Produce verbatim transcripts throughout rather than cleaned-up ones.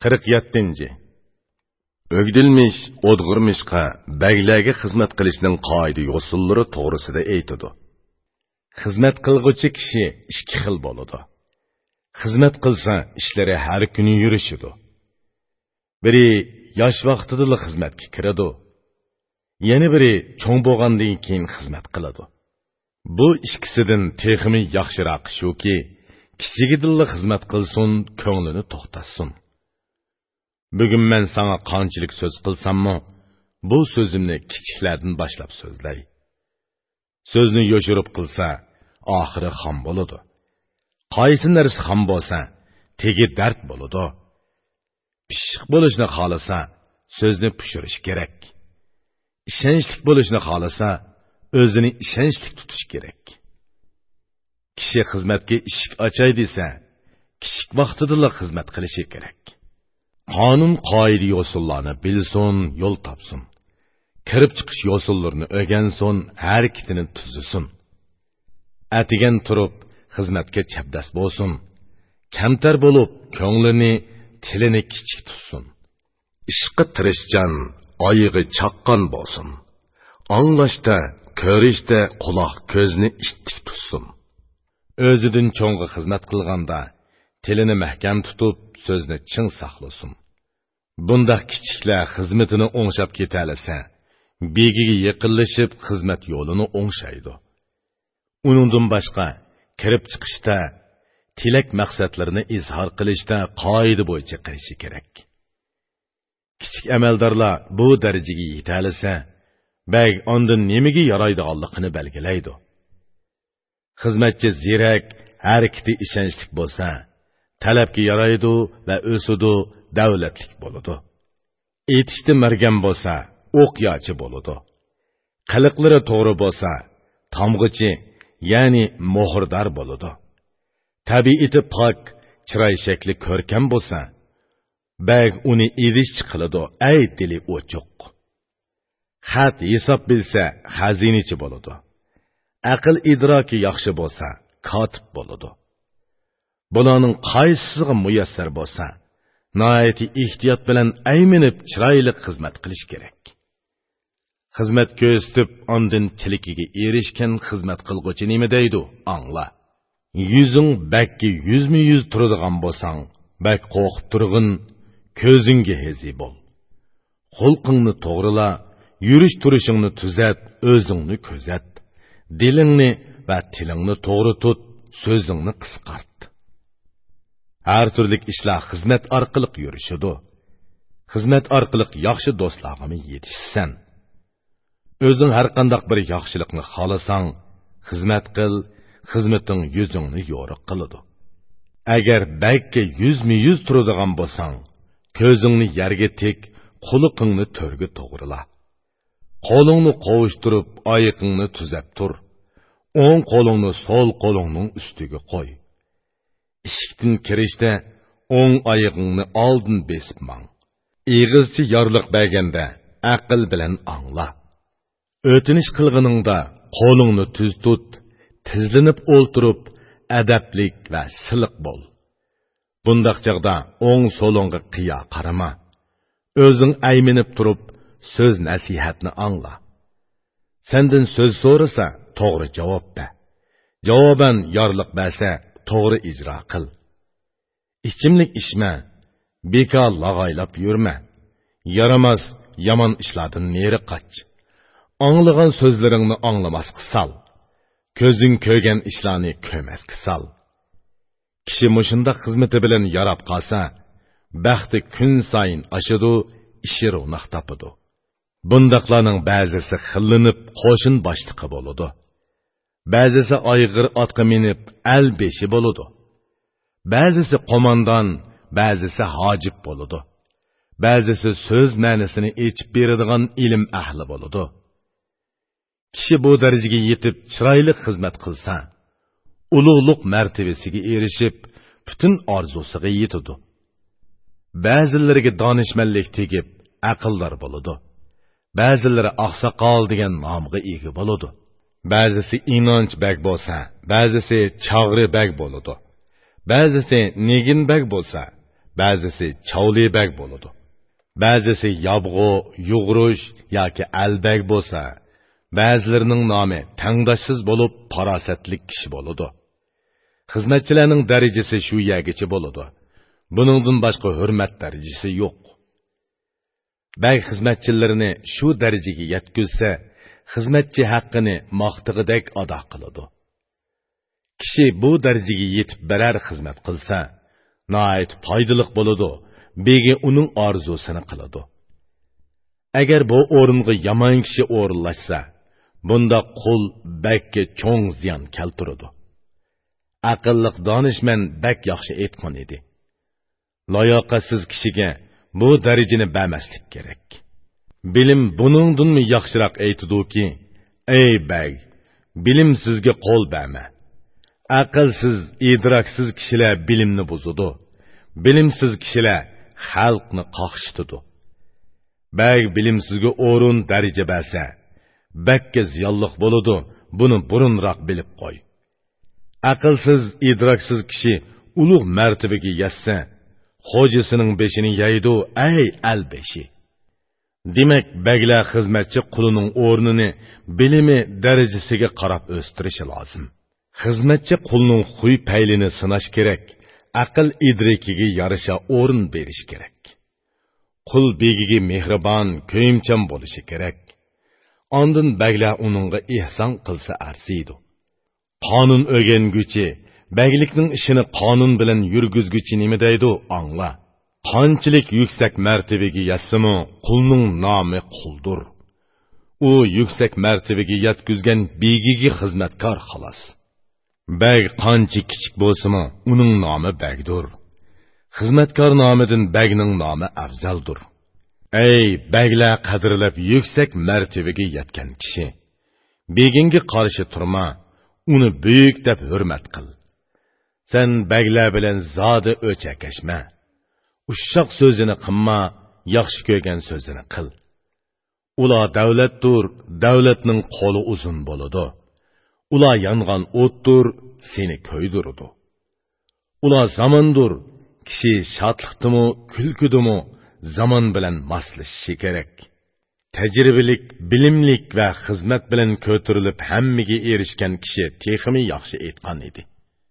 qirq yettinchi. Ögdilmiş, odg'urmishqa baglarga xizmat qilishning qoida usullari to'g'risida aytadi. Xizmat qilg'uchi kishi ikki xil bo'ladi. Xizmat qilsa, ishlari har kuni yurishidi. Biri yosh vaqtida xizmatga kiradi. Yana biri cho'ng bo'lgandan keyin xizmat qiladi. Bu ikkisidan texmi yaxshiroq shuki, kichigidilla xizmat qilsin, ko'nglini to'xtatsin. Bugun men sana qanchalik so'z qilsammi, bu so'zimni kichiklardan boshlab so'zlay. So'zni yoshirib qilsa, oxiri xom bo'ladi. Qaysi narsa xom bo'lsa, tegi dard bo'ladi. Pishiq bo'lishni xolasa, so'zni pishirish kerak. Ishonchli bo'lishni xolasa, o'zini ishonchli tutish kerak. Kishi xizmatga eshik ochay desa, kichik vaqtida xizmat qilishi kerak. Qonun qoida usullarni bilsin, yo'l topsin. Kirib chiqish usullarini o'rgansin, harakatini tuzisin. Atigan turib xizmatga chapdas bo'lsin. Kamtar bo'lib, ko'nglini, tilini kichik tutsin. Ishqi tirishchan, oyig'i chaqqan bo'lsin. Anglashda, ko'rishda quloq ko'zni ishtik tutsin. O'zidan cho'ng'i xizmat qilganda tilini mahkam tutib, so'zni chin saqlasin. Bundaq kichiklar xizmatini o'ngshab ketalasa, begiga yaqinlashib xizmat yo'lini o'ngshaydi. Uningdan boshqa kirib chiqishda, tilak maqsadlarini izhor qilishda qoida bo'yicha qilishi kerak. Kichik amaldorlar bu darajaga yetalasa, bag ondan nimaga yaraydiganligini belgilaydi. Xizmatchi zirak, harakati ishonchli bo'lsa, talabga yaraydi va o'sidi, davlatlik bo'ladi. Etishda margan bo'lsa, o'qyachi bo'ladi. Qiliqlari to'g'ri bo'lsa, tomg'ichi, ya'ni muhrdar bo'ladi. Tabiati pok, chiroy shakli ko'rkam bo'lsa, bag uni edishchi qiladi, ay dili ochiq. Xat hisob bilsa, xazinachi bo'ladi. Aql idroki yaxshi bo'lsa, kotib bo'ladi. Bularning qaysisiga muyassar bo'lsa, noyati ehtiyot bilan ayminib chiroyli xizmat qilish kerak. Xizmat ko'rsatib, ondan tilikiga erishgan xizmat qilg'uchi nima deydi? Angla. Yuzing bakki yuzma-yuz turadigan bo'lsang, bak qo'rqib turg'in, ko'zingga hezi bo'l. Xulqingni to'g'rila, yurish turishingni tuzat, o'zingni ko'zat. Dilingni va tilingni to'g'ri tut, so'zingni qisqart. Har turli ishlar xizmat orqali yurishidi. Xizmat orqali yaxshi do'stlarga yetishsan. O'zing har qanday bir yaxshilikni xohlasang, xizmat qil, xizmating yuzingni yo'riq qiladi. Agar bakka yuzma-yuz turadigan bo'lsang, ko'zingni yerga tek, quliqingni to'rga to'g'rila. Qo'lingni qovushtirib, oyoqingni tuzab tur. O'ng qo'lingni so'l qo'lingning ustiga qo'y. Eshikdan kirishda o'ng oyog'ingni oldin besib mang. Egizchi yorliq berganda aql bilan angla. O'tinish qilganingda qo'lingni tuz tut, tizlinib o'ltirib, adablik va siliq bo'l. Bundaq chaqda o'ng so'lingga qiya qarama. O'zing ayminib turib, so'z nasihatni angla. Sendan so'z so'rasa, to'g'ri javob ber. Javoban yorliq bersa, to'g'ri ijro qil. Ichimlik ishma, bekor lag'aylab yurma. Yaramas, yomon ishlardan neri qoch. Anglagan so'zlaringni anglamasqa sal. Ko'zing ko'rgan ishlarni ko'rmasqa sal. Kishi mushunda xizmati bilan yarab qolsa, baxti kun sayin oshadi, ishi ro'naq topadi. Bundaqlarning ba'zisi xillinib qo'shin boshliqi bo'ladi. Ba'zisi ayg'ir otga minib al beshi bo'ladi. Ba'zisi qo'mondon, ba'zisi hojib bo'ladi. Ba'zisi so'z ma'nosini yechib beradigan ilm ahli bo'ladi. Kishi bu darajaga yetib chiroyli xizmat qilsa, ulug'liq martabasiga erishib, butun orzusiga yetadi. Ba'zilariga donishmandlik tegib, aqllar bo'ladi. Ba'zilari oqsoqol degan nomga ega bo'ladi. Ba'zisi inonch bag bo'lsa, ba'zisi chog'ri bag bo'ladi. Ba'zisi negin bag bo'lsa, ba'zisi chavlibag bo'ladi. Ba'zisi yabg'u, yug'rush yoki albag bo'lsa, ba'zilarining nomi tangdoshsiz bo'lib, farosatlik kishi bo'ladi. Xizmatchilarning darajasi shu yergacha bo'ladi. Buningdan boshqa hurmat darajasi yo'q. Bag xizmatchilarini shu darajaga yetkazsa, xizmatchi haqqini maqtig'idek ado qiladi. Kishi bu darajaga yetib barar xizmat qilsa, nihoyat foydali bo'ladi, begi uning orzusini qiladi. Agar bu o'ringa yomon kishi o'rinlashsa, bunda qul bagga cho'ng ziyon keltiradi. Aqlliq donishmand bak yaxshi aytgan edi. Layoqatsiz kishiga bu darajani bermaslik kerak. Bilim buningdanmi yaxshiroq aytadiki, ey bag, bilim sizga qo'l berma. Aqlsiz, idroksiz kishilar bilimni buzadi. Bilimsiz kishilar xalqni qaqshitadi. Bag bilimsizga o'rin daraja bersa, bakka ziyonliq bo'ladi, buni burunroq bilib qo'y. Aqlsiz, idroksiz kishi ulug' martabaga yetsa, xo'jasining beshini yeydi, ey albeshi. Demak, baglar xizmatchi qulining o'rnini bilimi darajasiga qarab o'stirishi lozim. Xizmatchi qulining xuy paylini sinash kerak, aql idrokiga yarasha o'rin berish kerak. Qul begiga mehribon, ko'yimchan bo'lishi kerak. Ondan baglar uningga ihson qilsa arziydi. Qonun o'rganguchi, baglikning ishini qonun bilan yurgizguchi nima deydi, angla. Qanchalik yuksak martabaga yetsimi, qulning nomi quldur. U yuksak martabaga yetkazgan begiga xizmatkor xolos. Bag qancha kichik bo'lsa-mu, uning nomi bagdur. Xizmatkor nomidan bagning nomi afzaldur. Ey baglar qadrlab yuksak martabaga yetgan kishi, beginga qarshi turma, uni buyuk deb hurmat qil. Sen baglar bilan zodi o'chakashma. Ushshoq so'zini qilma, yaxshi ko'rgan so'zini qil. Ular davlatdir, davlatning qo'li uzun bo'ladi. Ular yongan o'tdir, seni ko'ydiradi. Ular zamondir, kishi shodlikdimi, kulkudimi, zamon bilan moslashishi kerak. Tajribalik, bilimlik va xizmat bilan ko'tarilib hammaga erishgan kishi texmi yaxshi aytgan edi.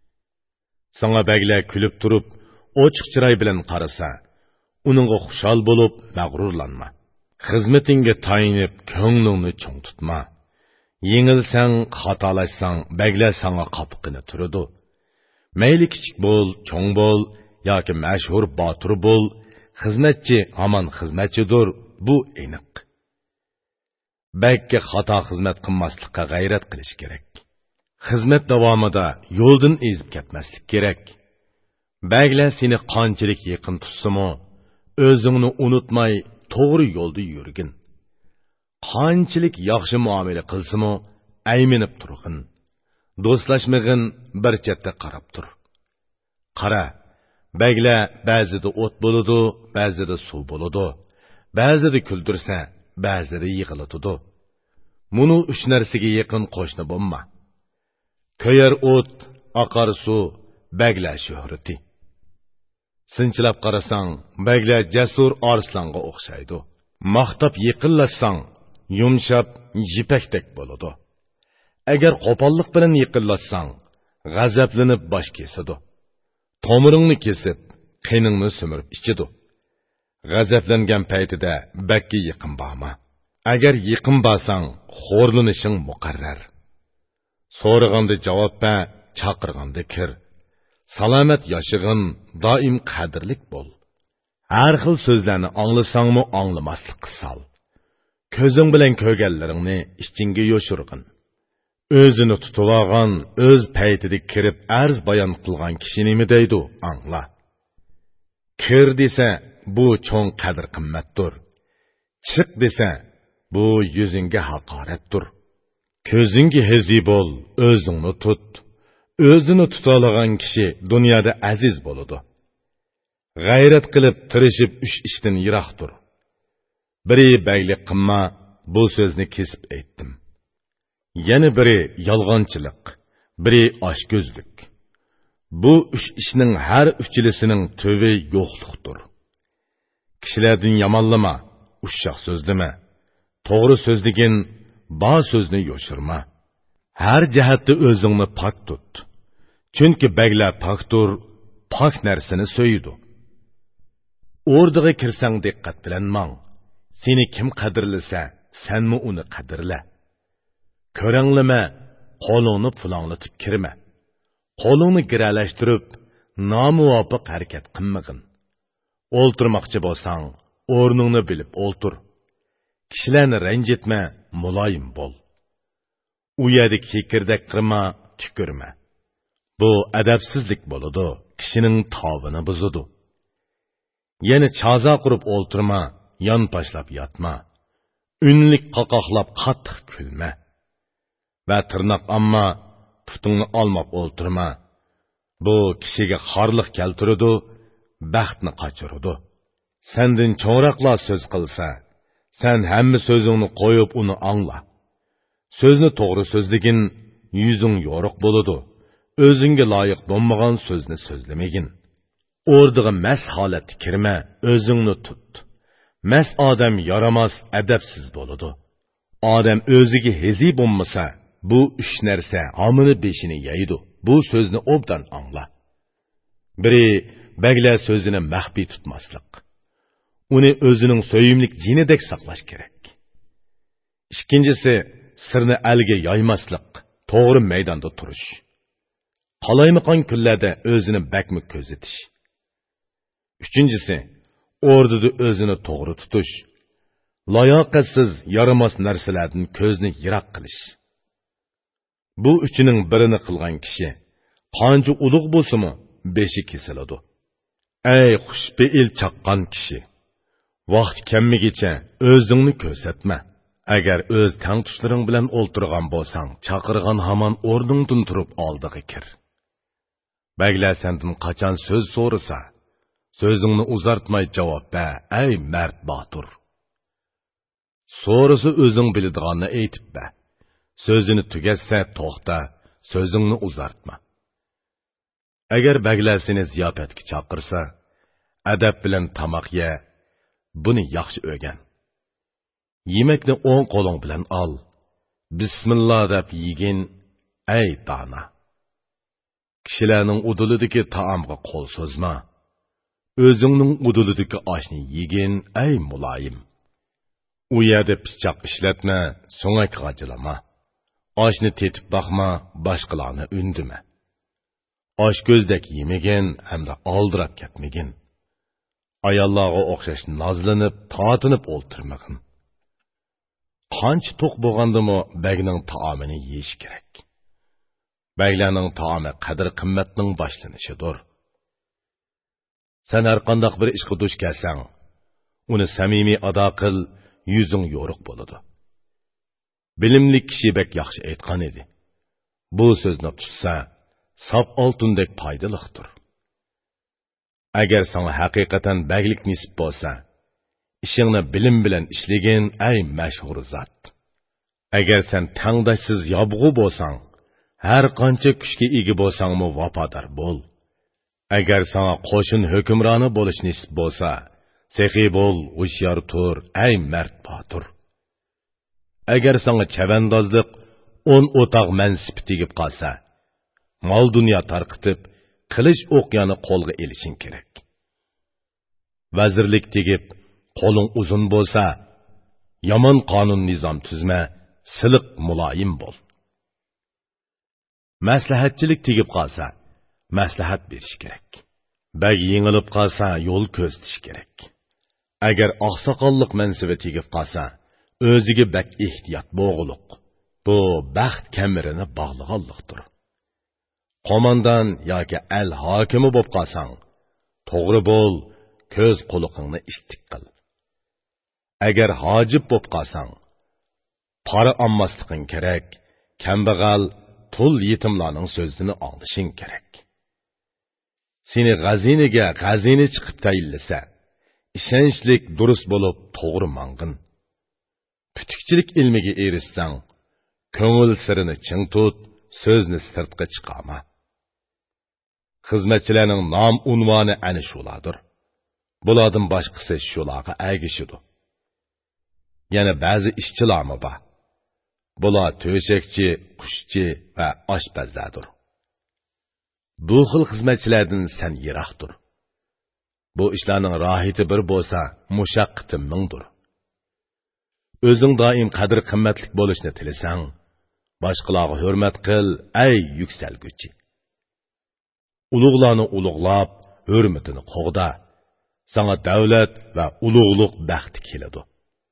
Sana baglar kulib turib, ochiq chiroy bilan qarasa, uningga xushal bo'lib, mag'rurlanma. Xizmatingga tayinib, ko'nglingni cho'ng tutma. Yengilsang, xatolashsang, baglar sana qopqini turadi. Mayli kichik bo'l, cho'ng bo'l, yoki mashhur botir bo'l, xizmatchi hamon xizmatchidir, bu aniq. Bagga xato xizmat qilmaslikka g'ayrat qilish kerak. Xizmat davomida yo'ldan ezib ketmaslik kerak. Baglar seni qanchalik yaqin tutsimi, o'zingni unutmay to'g'ri yo'lda yurgin. Qanchalik yaxshi muomala qilsimi, ayminib turg'in. Do'stlashmag'in, bir chetda qarab tur. Qara, baglar ba'zida o't bo'ladi, ba'zida suv bo'ladi, ba'zida kuldirsa, ba'zida yig'iladi. Muni uch narsaga yaqin qo'shni bo'lma. Ko'yar o't, oqar suv, baglar shuhrati. Sinchilab qarasang, baglar jasur arslonga o'xshaydi. Maqtab yiqillasang, yumshab yipakdek bo'ladi. Agar qo'pollik bilan yiqillatsang, g'azablanib bosh kesadi. Tomiringni kesib, qiningni simirib ichidi. G'azablangan paytida bakka yiqin borma. Agar yiqin borsang, xo'rlanishing muqarrar. So'raganda javob ber, chaqirganda kir. Salomat yashig'in, doim qadrlik bo'l. Har xil so'zlarni anglasangmi, anglamaslik qilsal. Ko'zing bilan ko'rganlaringni ichingga yo'shirgin. O'zini tutib olgan, o'z paytida kirib arz bayon qilgan kishi nima deydi, angla. Kir desa, bu cho'ng qadr qimmatdir. Chiq desa, bu yuzingga haqoratdir. Ko'zingga hezi bo'l, o'zingni tut. O'zini tutolagan kishi dunyoda aziz bo'ladi. G'ayrat qilib, tirishib uch ishdan yiroqdir. Biri baylik qilma, bu so'zni kesib aytdim. Yana biri yolg'onchilik, biri oshko'zlik. Bu üç işning har uchilisining tubi yo'qliqdir. Kishilardan yomonlama, ushshoq so'zlama, to'g'ri so'zligin, ba so'zni yo'shirma. Har jihatda o'zingni pok tut. Chunki baglar pokdir, pok narsani so'yidi. O'rdiga kirsang diqqat bilan mang. Seni kim qadrlasa, senmi uni qadrla. Ko'ranglama, qo'lingni pulanglatib kirma. Qo'lingni giralashtirib, nomuvofiq harakat qilmag'in. O'ltirmoqchi bo'lsang, o'rningni bilib o'ltir. Kishilarni ranjitma, muloyim bo'l. U yerda kekirdak qilma, tukurma. Bu adabsizlik bo'ladi, kishining tobini buzadi. Yana chaza qurib o'ltirma, yonpashlab yotma. Unlik qoqoqlab qattiq kulma. Va tirnoq amma putingni olmab o'ltirma. Bu kishiga xorliq keltiradi, baxtni qochiradi. Sendan cho'roqlar so'z qilsa, sen hamma so'zingni qo'yib uni angla. So'zni to'g'ri so'zligin, yuzing yo'riq bo'ladi. O'zingga loyiq bo'lmagan so'zni so'zlamagin. O'rdiga mas holatga kirma, o'zingni tut. Mas odam yaramas, adabsiz bo'ladi. Odam o'ziga hezi bo'lmasa, bu uch narsa homini beshini yeydi. Bu so'zni obdan angla. Biri baglar so'zini maxfiy tutmaslik. Uni o'zining so'yimlik jinidek saqlash kerak. Ikkinchisi, sirni alga yoymaslik, to'g'ri maydonda turish. Qalaymaqon kunlarda o'zini bakmi ko'zitish. Uchinchisi, o'rnida o'zini to'g'ri tutish. Layoqatsiz, yaramas narsalardan ko'zni yiroq qilish. Bu uchining birini qilgan kishi qancha ulug' bo'lsa-mu, beshi kesiladi. Ey xushbeil chaqqan kishi, vaqt kelmigicha o'zingni ko'rsatma. Agar o'z tangtushlaring bilan o'ltirgan bo'lsang, chaqirgan hamon o'rningdan turib oldiga kir. Baglar sendan qachon so'z so'rasa, so'zingni uzartmay javob ber, ey mard botur. So'rasa o'zing biladiganni aytib ber. So'zini tugatsa to'xta, so'zingni uzartma. Agar baglar seni ziyofatga chaqirsa, adab bilan tamoq ye, buni yaxshi o'rgan. Yemekni o'ng qo'ling bilan ol. Bismillah deb yegin, ey dana. Kishilarning udulidagi taomga qo'l so'zma. O'zingning udulidagi oshni yegin, ey muloyim. U yerda pichoq ishlatma, so'ngak g'ajilama. Oshni tetib boqma, boshqalarni undima. Osh ko'zdek yemagin hamda oldirab ketmagin. Ayollarga o'xshash nozlanib, tortinib o'ltirmagin. Qancha to'q bo'lgandimi bagning taomini yeyish kerak. Baglarning taomi qadr-qimmatning boshlanishidir. Sen har qanday bir ishga duch kelsang, uni samimiy ado qil, yuzing yo'riq bo'ladi. Bilimli kishi bek yaxshi aytgan edi. Bu so'zni tutsa, sop oltindek foydaliqdir. Agar sana haqiqatan baglik nisb bo'lsa, ishingni bilim bilan ishlagin, ey mashhur zot. Agar sen tangdashsiz yobg'u bo'lsang, har qancha kuchga ega bo'lsangmi vafodor bo'l. Agar sana qo'shin hukmroni bo'lish nisb bo'lsa, sexiy bo'l, hushyor tur, ey mard botur. Agar sana chavandozlik o'n o'toq mansibi tegib qolsa, mol dunyo tarqitib, qilish o'qyani qo'lga elishing kerak. Vazirlik tegib, qo'ling uzun bo'lsa, yomon qonun nizom tuzma, siliq muloyim bo'l. Maslahatchilik tegib qolsa, maslahat berish kerak. Bag yengilib qolsa, yo'l ko'zitish kerak. Agar oqsoqollik mansibi tegib qolsa, o'ziga bak ehtiyot bo'g'uluq. Bu baxt kamirini bog'lig'anlikdir. Qo'mondan yoki al hokimi bo'lib qolsang, to'g'ri bo'l, ko'z quloqingni ishtik qil. Agar hojib bo'lib qolsang, pora olmasliging kerak, kambag'al, tul yetimlarning so'zini anglashing kerak. Seni g'aziniga g'azini chiqib tayinlasa, ishonchlik durust bo'lib to'g'ri mang'in. Putukchilik ilmiga erishsang, ko'ngil sirini ching tut, so'zni sirtqa chiqarma. xizmatchilarning nom unvoni ana shulardir. Bulardan boshqasi shularga agishidi. Yana ba'zi ishchilarmi bor. Bular to'shakchi, qushchi va oshpazlardir. Bu xil xizmatchilardan sen yiroqdir. Bu ishlarning rohati bir bo'lsa, mushaqqati mingdir. O'zing doim qadr qimmatlik bo'lishni tilasang, boshqalarga hurmat qil, ey yuksalguchi. Ulug'larni ulug'lab, hurmatini qo'g'da. Sana davlat va ulug'liq baxti keladi.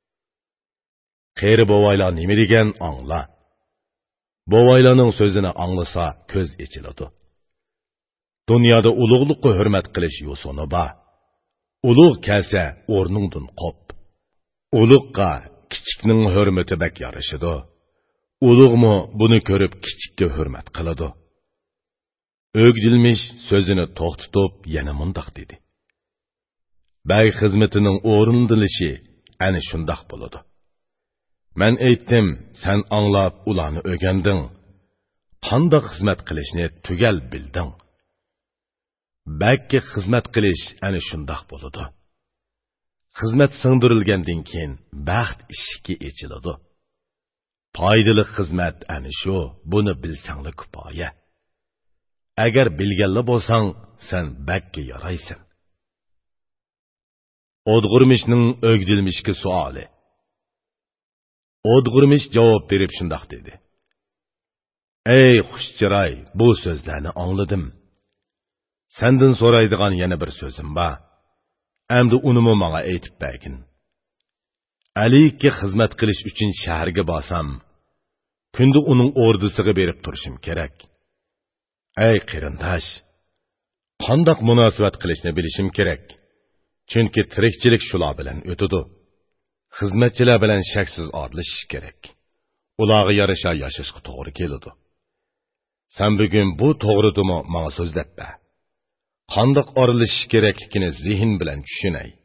Qeri bovaylar nima degan angla. Bovaylarning so'zini anglasa ko'z ochiladi. Dunyoda ulug'liqqa hurmat qilish yo'sini bor. Ulug' kelsa o'rningdan qop. Ulug'qa kichikning hurmati bak yarashidi. Ulug'mi buni ko'rib kichikka hurmat qiladi. O'gdilmish so'zini to'xtatib yana mundoq dedi. Bey xizmetining o'rindilishi ana shundoq bo'ladi. Men aytdim, sen anglab ularni o'rganding. Qanday xizmat qilishni tugal bilding. Balki xizmat qilish ana shundoq bo'ladi. Xizmat singdirilgandan keyin baxt eshigi ochiladi. Foydali xizmat ana shu, buni bilsanglar kifoya. Agar bilganlar bo'lsang, sen bakki yaraysan. O'dg'urmishning o'gdilmishga savoli. O'dg'urmish javob berib shundoq dedi. Ey xushchiroy, bu so'zlarni angladim. Sendan so'raydigan yana bir so'zim bor. Endi unimi menga aytib bergin. Alikka xizmat qilish uchun shaharga borsam, kunda uning ordisiga berib turishim kerak. Ey qarindosh, qandoq munosabat qilishni bilishim kerak. Chunki tirikchilik shular bilan o'tadi. Xizmatchilar bilan shaksiz odlishish kerak. Ularga yarasha yashashga to'g'ri keladi. Sen bugun bu to'g'ridimi menga so'zlab ber. Qandoq oralashish kerakligini zihn bilan tushunay.